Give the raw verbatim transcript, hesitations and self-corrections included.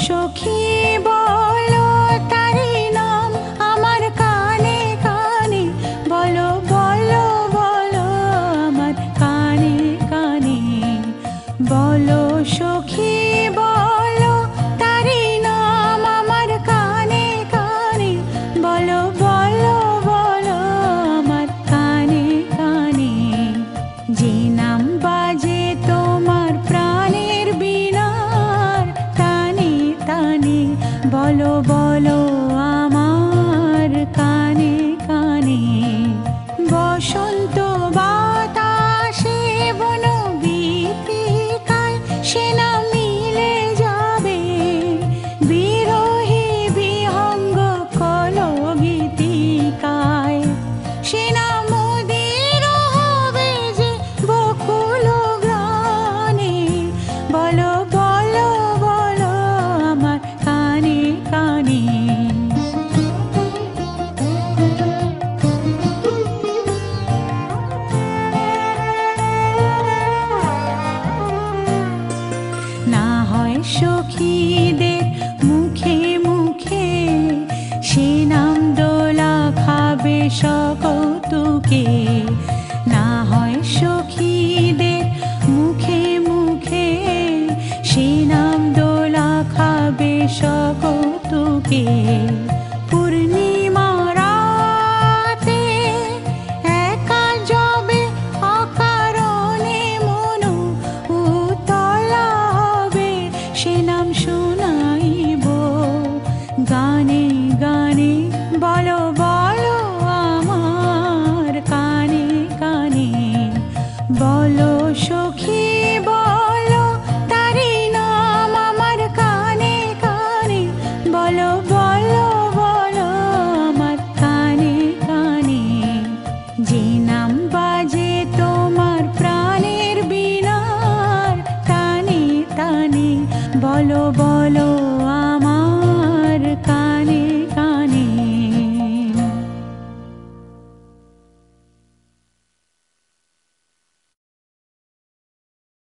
সখী বলো তারি নাম আমার কানে কানে, বলো বলো বলো আমার কানে কানে। বলো সখী বলো তারি নাম আমার কানে কানে, বলো বলো বলো আমার কানে কানে। যে নাম বাজে তোমার প্রাণের বীণার তানে তানে, বলো বলো আমার কানে কানে। বসন্ত বাতাসে বন গীতিকায় সে নাম মিলে যাবে, বিরহে বিহঙ্গ কল গীতিকায় সে নাম মোদের হবে যে বকুল গ্রাণে। বলো বলো বলো আমার কানে কানে। না হয় সখীদের মুখে মুখে সে নাম দোলা খাবে সকৌতুকে। না হয় সখীদের মুখে মুখে সে নাম দোলা খাবে সকৌতুকে। পূর্ণিমা রাতে একা যাবে অকারণে মন উতলা হবে, সে নাম শোনাইব গানে গানে। বলো বলো আমার কানে কানে। বলো সখী বলো তারি নাম আমার কানে কানে, বলো বলো বলো আমার কানে কানে। যে নাম বাজে তোমার প্রাণের বীণার তানে তানে, বলো বলো